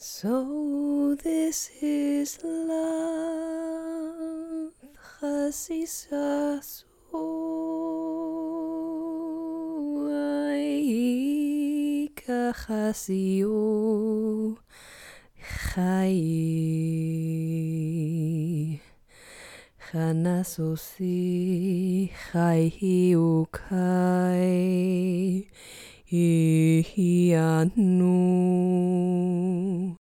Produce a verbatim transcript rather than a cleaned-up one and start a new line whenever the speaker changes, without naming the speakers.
So this is love, chasisasu ai kachasio chai chanasosi chai hiukai ihianu